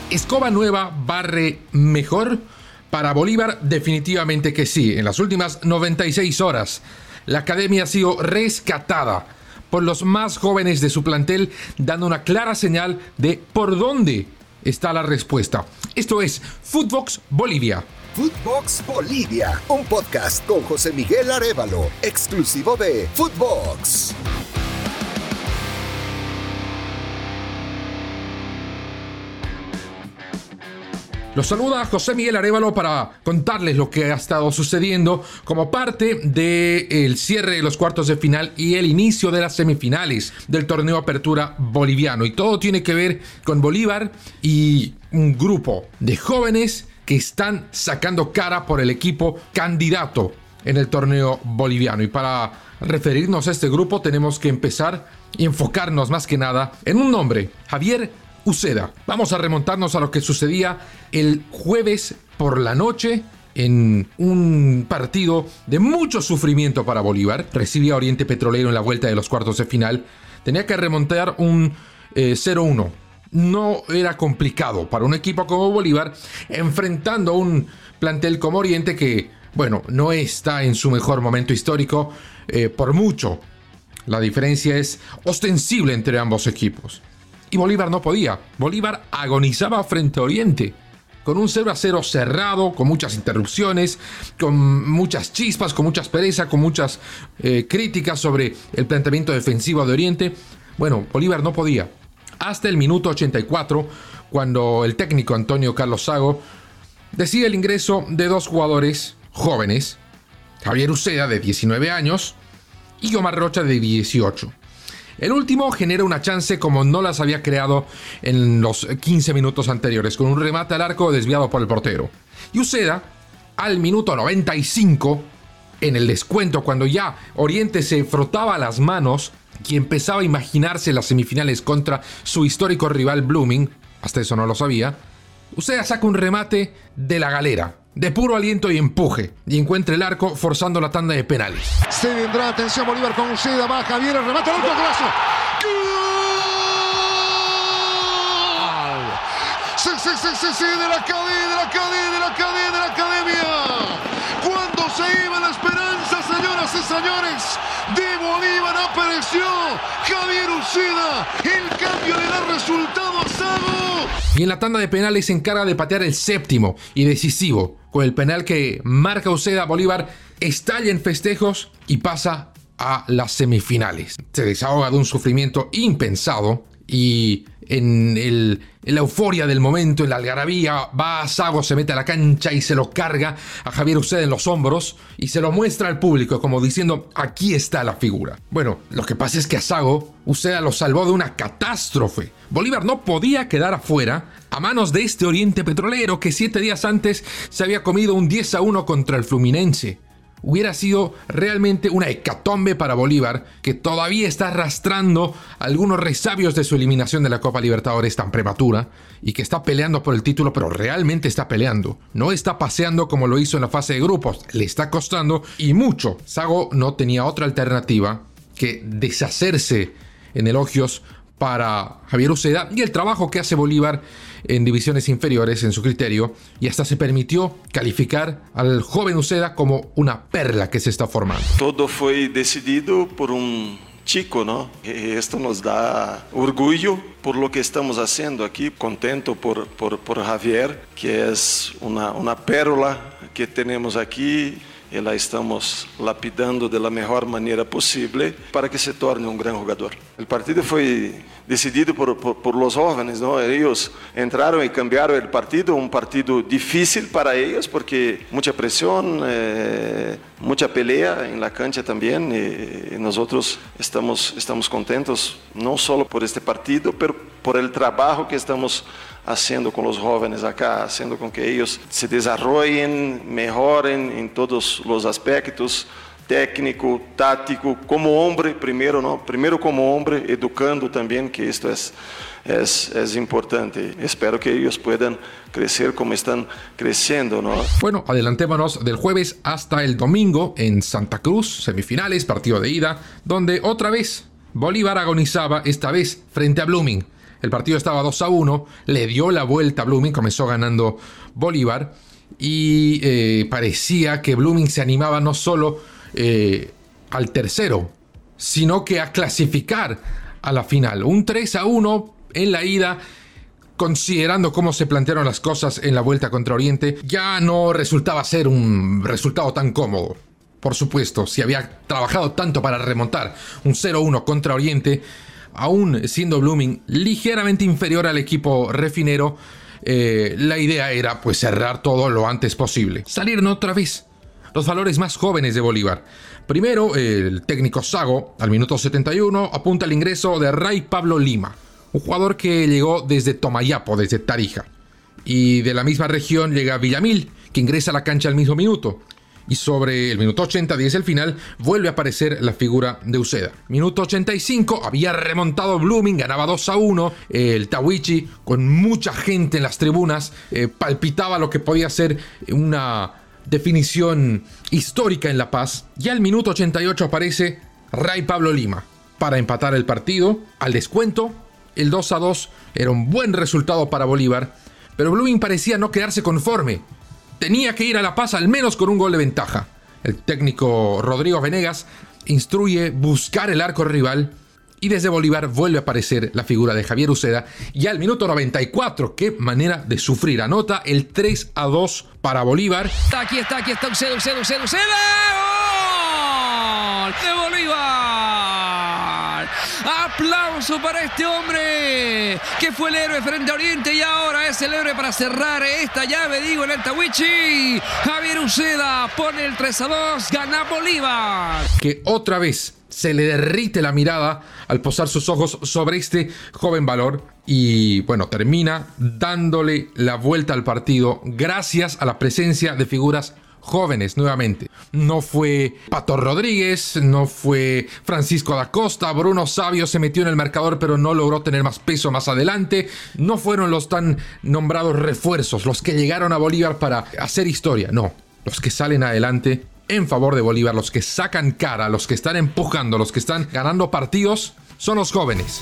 ¿Escoba nueva barre mejor? Para Bolívar, definitivamente que sí. En las últimas 96 horas, la academia ha sido rescatada por los más jóvenes de su plantel, dando una clara señal de por dónde está la respuesta. Esto es Footbox Bolivia. Footbox Bolivia, un podcast con José Miguel Arévalo, exclusivo de Footbox. Los saluda José Miguel Arévalo para contarles lo que ha estado sucediendo como parte del cierre de los cuartos de final y el inicio de las semifinales del torneo Apertura Boliviano. Y todo tiene que ver con Bolívar y un grupo de jóvenes que están sacando cara por el equipo candidato en el torneo boliviano. Y para referirnos a este grupo tenemos que empezar y enfocarnos más que nada en un nombre: Javier Uceda. Vamos a remontarnos a lo que sucedía el jueves por la noche en un partido de mucho sufrimiento para Bolívar. Recibía a Oriente Petrolero en la vuelta de los cuartos de final. Tenía que remontar un 0-1. No era complicado para un equipo como Bolívar, enfrentando un plantel como Oriente que, bueno, no está en su mejor momento histórico por mucho. La diferencia es ostensible entre ambos equipos. Y Bolívar no podía. Bolívar agonizaba frente a Oriente, con un 0-0 cerrado, con muchas interrupciones, con muchas chispas, con mucha aspereza, con muchas críticas sobre el planteamiento defensivo de Oriente. Bueno, Bolívar no podía. Hasta el minuto 84, cuando el técnico Antonio Carlos Sago decide el ingreso de dos jugadores jóvenes, Javier Uceda, de 19 años, y Omar Rocha, de 18. El último genera una chance como no las había creado en los 15 minutos anteriores, con un remate al arco desviado por el portero. Y Uceda, al minuto 95, en el descuento, cuando ya Oriente se frotaba las manos y empezaba a imaginarse las semifinales contra su histórico rival Blooming, hasta eso no lo sabía, Uceda saca un remate de la galera, de puro aliento y empuje, y encuentra el arco forzando la tanda de penales. Se vendrá, atención Bolívar con Uceda, va Javier, el remate, el golazo. ¡Gol! Sí, de la academia. Cuando se iba la esperanza, señoras y señores, de Bolívar apareció Javier Uceda. El cambio le da resultado a Sago. Y en la tanda de penales se encarga de patear el séptimo y decisivo. Con el penal que marca Uceda, Bolívar estalla en festejos y pasa a las semifinales. Se desahoga de un sufrimiento impensado y en la euforia del momento, en la algarabía, va a Sago, se mete a la cancha y se lo carga a Javier Uceda en los hombros y se lo muestra al público como diciendo: aquí está la figura. Bueno, lo que pasa es que a Sago, Uceda lo salvó de una catástrofe. Bolívar no podía quedar afuera a manos de este Oriente Petrolero que 7 días antes se había comido un 10-1 contra el Fluminense. Hubiera sido realmente una hecatombe para Bolívar, que todavía está arrastrando algunos resabios de su eliminación de la Copa Libertadores tan prematura y que está peleando por el título, pero realmente está peleando. No está paseando como lo hizo en la fase de grupos, le está costando y mucho. Sago no tenía otra alternativa que deshacerse en elogios para Javier Uceda y el trabajo que hace Bolívar en divisiones inferiores en su criterio, y hasta se permitió calificar al joven Uceda como una perla que se está formando. Todo fue decidido por un chico, ¿no? Esto nos da orgullo por lo que estamos haciendo aquí, contento por Javier, que es una pérola que tenemos aquí. Y la estamos lapidando de la mejor manera posible para que se torne un gran jugador. El partido fue decidido por los jóvenes, ¿no? Ellos entraron y cambiaron el partido, un partido difícil para ellos porque mucha presión, mucha pelea en la cancha también. Y nosotros estamos contentos no solo por este partido, pero por el trabajo que estamos haciendo con los jóvenes acá, haciendo con que ellos se desarrollen, mejoren en todos los aspectos, técnico, táctico, como hombre primero, ¿no? Primero como hombre, educando también, que esto es importante. Espero que ellos puedan crecer como están creciendo, ¿no? Bueno, adelantémonos del jueves hasta el domingo en Santa Cruz, semifinales, partido de ida, donde otra vez Bolívar agonizaba, esta vez frente a Blooming. El partido estaba 2-1, le dio la vuelta a Blooming, comenzó ganando Bolívar y parecía que Blooming se animaba no solo al tercero, sino que a clasificar a la final. Un 3-1 en la ida, considerando cómo se plantearon las cosas en la vuelta contra Oriente, ya no resultaba ser un resultado tan cómodo. Por supuesto, si había trabajado tanto para remontar un 0-1 contra Oriente, aún siendo Blooming ligeramente inferior al equipo refinero, la idea era pues cerrar todo lo antes posible. Salieron otra vez los valores más jóvenes de Bolívar. Primero, el técnico Sago, al minuto 71, apunta el ingreso de Ray Pablo Lima, un jugador que llegó desde Tomayapo, desde Tarija. Y de la misma región llega Villamil, que ingresa a la cancha al mismo minuto. Y sobre el minuto 80, 10 el final, vuelve a aparecer la figura de Uceda. Minuto 85, había remontado Blooming, ganaba 2-1. El Tawichi, con mucha gente en las tribunas, palpitaba lo que podía ser una definición histórica en La Paz. Y al minuto 88 aparece Ray Pablo Lima para empatar el partido. Al descuento, el 2-2 era un buen resultado para Bolívar, pero Blooming parecía no quedarse conforme. Tenía que ir a La Paz al menos con un gol de ventaja. El técnico Rodrigo Venegas instruye buscar el arco rival y desde Bolívar vuelve a aparecer la figura de Javier Uceda. Y al minuto 94, qué manera de sufrir, anota el 3-2 para Bolívar. Aquí está Uceda. ¡Gol de Bolívar! Aplauso para este hombre que fue el héroe frente a Oriente y ahora es el héroe para cerrar esta llave, digo, en el Tawichi. Javier Uceda pone el 3-2, gana Bolívar. Que otra vez se le derrite la mirada al posar sus ojos sobre este joven valor y bueno, termina dándole la vuelta al partido gracias a la presencia de figuras jóvenes nuevamente. No fue Pato Rodríguez, no fue Francisco da Costa, Bruno Savio se metió en el marcador pero no logró tener más peso más adelante. No fueron los tan nombrados refuerzos los que llegaron a Bolívar para hacer historia, no, los que salen adelante en favor de Bolívar, los que sacan cara, los que están empujando, los que están ganando partidos, son los jóvenes.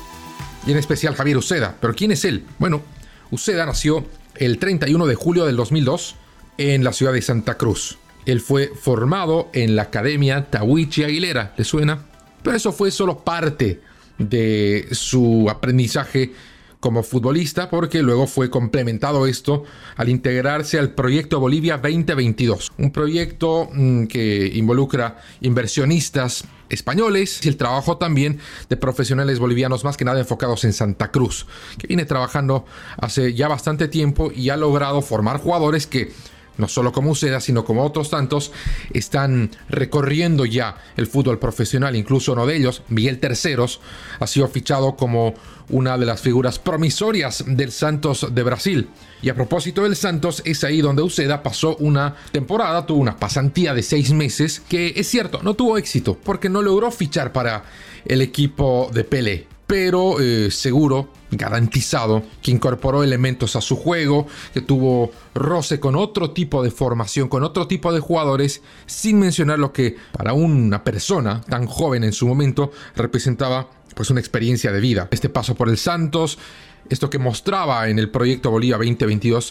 Y en especial Javier Uceda. ¿Pero quién es él? Bueno, Uceda nació el 31 de julio del 2002 en la ciudad de Santa Cruz. Él fue formado en la Academia Tawichi Aguilera, ¿le suena? Pero eso fue solo parte de su aprendizaje como futbolista, porque luego fue complementado esto al integrarse al Proyecto Bolivia 2022, un proyecto que involucra inversionistas españoles y el trabajo también de profesionales bolivianos, más que nada enfocados en Santa Cruz, que viene trabajando hace ya bastante tiempo y ha logrado formar jugadores que no solo como Uceda, sino como otros tantos, están recorriendo ya el fútbol profesional. Incluso uno de ellos, Miguel Terceros, ha sido fichado como una de las figuras promisorias del Santos de Brasil. Y a propósito del Santos, es ahí donde Uceda pasó una temporada, tuvo una pasantía de 6 meses, que es cierto, no tuvo éxito, porque no logró fichar para el equipo de Pelé. Pero seguro, garantizado, que incorporó elementos a su juego, que tuvo roce con otro tipo de formación, con otro tipo de jugadores, sin mencionar lo que para una persona tan joven en su momento representaba pues una experiencia de vida. Este paso por el Santos, esto que mostraba en el Proyecto Bolivia 2022,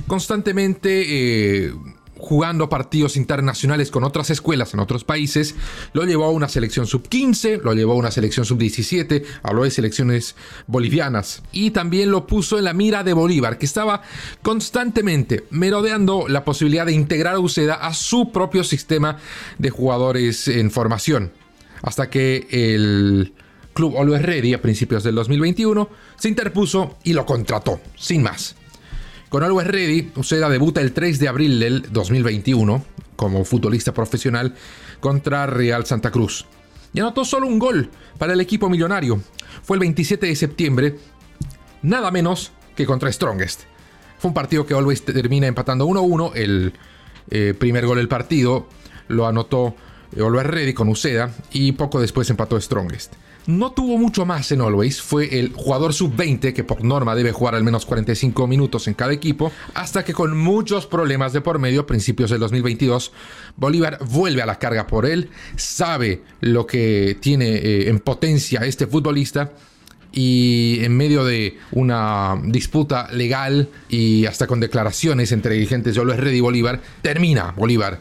constantemente jugando partidos internacionales con otras escuelas en otros países, lo llevó a una selección sub-15, lo llevó a una selección sub-17, habló de selecciones bolivianas y también lo puso en la mira de Bolívar, que estaba constantemente merodeando la posibilidad de integrar a Uceda a su propio sistema de jugadores en formación, hasta que el Club Always Ready a principios del 2021 se interpuso y lo contrató, sin más. Con Always Ready, Uceda debuta el 3 de abril del 2021 como futbolista profesional contra Real Santa Cruz. Y anotó solo un gol para el equipo millonario. Fue el 27 de septiembre, nada menos que contra Strongest. Fue un partido que Always termina empatando 1-1. El primer gol del partido lo anotó Always Ready con Uceda y poco después empató Strongest. No tuvo mucho más en Always, fue el jugador sub-20 que por norma debe jugar al menos 45 minutos en cada equipo, hasta que con muchos problemas de por medio, a principios del 2022, Bolívar vuelve a la carga por él, sabe lo que tiene en potencia este futbolista, y en medio de una disputa legal y hasta con declaraciones entre dirigentes de Always Ready y Bolívar, termina Bolívar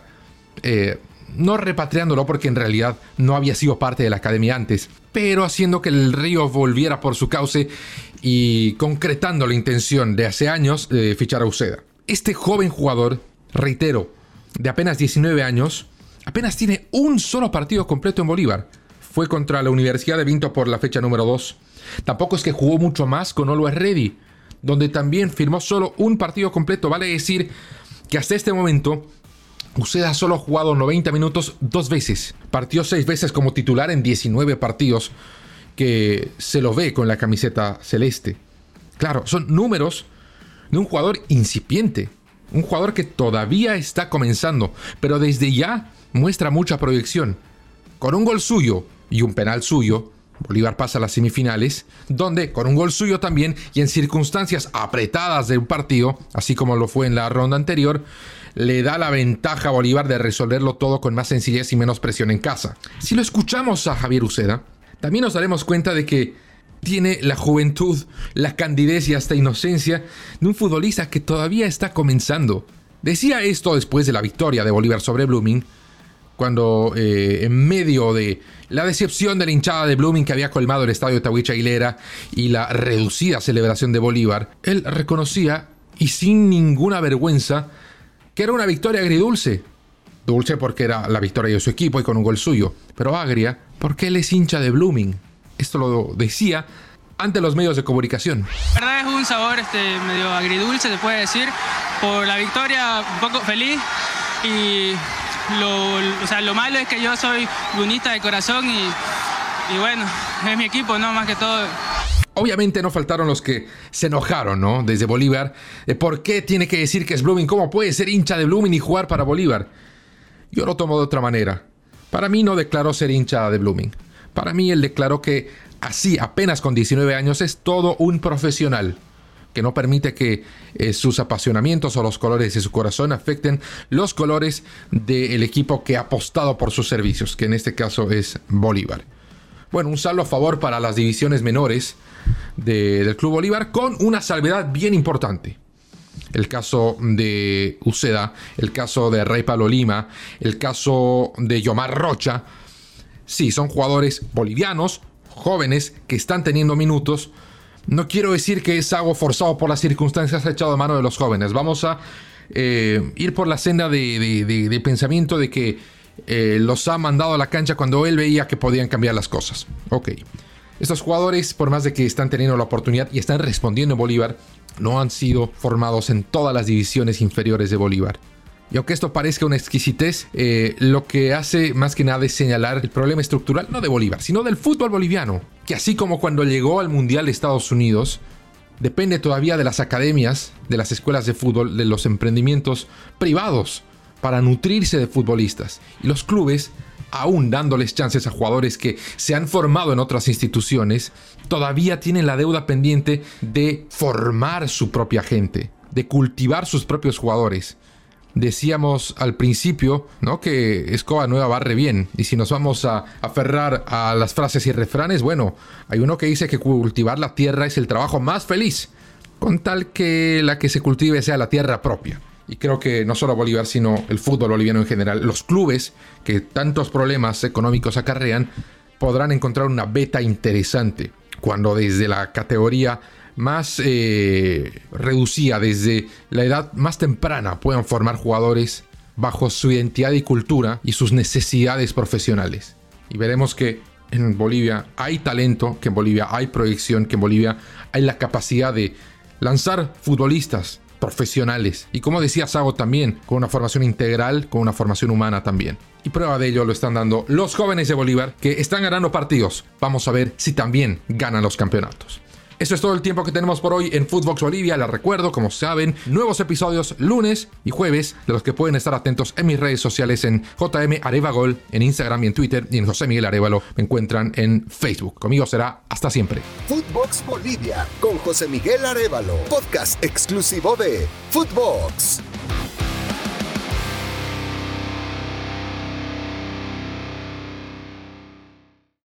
no repatriándolo porque en realidad no había sido parte de la academia antes, pero haciendo que el río volviera por su cauce y concretando la intención de hace años de fichar a Uceda. Este joven jugador, reitero, de apenas 19 años, apenas tiene un solo partido completo en Bolívar. Fue contra la Universidad de Vinto por la fecha número 2. Tampoco es que jugó mucho más con Always Ready, donde también firmó solo un partido completo. Vale decir que hasta este momento Uceda solo ha jugado 90 minutos 2 veces. Partió 6 veces como titular en 19 partidos que se lo ve con la camiseta celeste. Claro, son números de un jugador incipiente. Un jugador que todavía está comenzando, pero desde ya muestra mucha proyección. Con un gol suyo y un penal suyo, Bolívar pasa a las semifinales, donde con un gol suyo también y en circunstancias apretadas de un partido, así como lo fue en la ronda anterior, le da la ventaja a Bolívar de resolverlo todo con más sencillez y menos presión en casa. Si lo escuchamos a Javier Uceda, también nos daremos cuenta de que tiene la juventud, la candidez y hasta inocencia de un futbolista que todavía está comenzando. Decía esto después de la victoria de Bolívar sobre Blooming, cuando en medio de la decepción de la hinchada de Blooming que había colmado el estadio de Tahuicha Aguilera y la reducida celebración de Bolívar, él reconocía y sin ninguna vergüenza que era una victoria agridulce. Dulce porque era la victoria de su equipo y con un gol suyo, pero agria porque él es hincha de Blooming. Esto lo decía ante los medios de comunicación. La verdad es un sabor medio agridulce, se puede decir, por la victoria, un poco feliz, y lo malo es que yo soy lunista de corazón y bueno, es mi equipo, ¿no? Más que todo. Obviamente no faltaron los que se enojaron, ¿no? Desde Bolívar. ¿Por qué tiene que decir que es Blooming? ¿Cómo puede ser hincha de Blooming y jugar para Bolívar? Yo lo tomo de otra manera. Para mí no declaró ser hincha de Blooming. Para mí él declaró que así, apenas con 19 años, es todo un profesional, que no permite que sus apasionamientos o los colores de su corazón afecten los colores del equipo que ha apostado por sus servicios, que en este caso es Bolívar. Bueno, un saldo a favor para las divisiones menores del Club Bolívar, con una salvedad bien importante. El caso de Uceda, el caso de Rey Pablo Lima, el caso de Yomar Rocha. Sí, son jugadores bolivianos, jóvenes, que están teniendo minutos. No quiero decir que es algo forzado por las circunstancias echado a mano de los jóvenes. Vamos a ir por la senda de pensamiento de que los ha mandado a la cancha cuando él veía que podían cambiar las cosas. Ok. Estos jugadores, por más de que están teniendo la oportunidad y están respondiendo en Bolívar, no han sido formados en todas las divisiones inferiores de Bolívar. Y aunque esto parezca una exquisitez, lo que hace más que nada es señalar el problema estructural, no de Bolívar, sino del fútbol boliviano, que así como cuando llegó al Mundial de Estados Unidos, depende todavía de las academias, de las escuelas de fútbol, de los emprendimientos privados para nutrirse de futbolistas. Y los clubes, aún dándoles chances a jugadores que se han formado en otras instituciones, todavía tienen la deuda pendiente de formar su propia gente, de cultivar sus propios jugadores. Decíamos al principio, ¿no?, que escoba nueva barre bien. Y si nos vamos a aferrar a las frases y refranes, bueno, hay uno que dice que cultivar la tierra es el trabajo más feliz, con tal que la que se cultive sea la tierra propia. Y creo que no solo Bolívar, sino el fútbol boliviano en general, los clubes que tantos problemas económicos acarrean, podrán encontrar una beta interesante cuando desde la categoría más reducida, desde la edad más temprana, puedan formar jugadores bajo su identidad y cultura y sus necesidades profesionales. Y veremos que en Bolivia hay talento, que en Bolivia hay proyección, que en Bolivia hay la capacidad de lanzar futbolistas profesionales. Y como decía Sago también, con una formación integral, con una formación humana también. Y prueba de ello lo están dando los jóvenes de Bolívar, que están ganando partidos. Vamos a ver si también ganan los campeonatos. Eso es todo el tiempo que tenemos por hoy en Footbox Bolivia. Les recuerdo, como saben, nuevos episodios lunes y jueves, de los que pueden estar atentos en mis redes sociales en JM Arevagol, en Instagram y en Twitter, y en José Miguel Arévalo me encuentran en Facebook. Conmigo será hasta siempre. Footbox Bolivia con José Miguel Arévalo, podcast exclusivo de Footbox.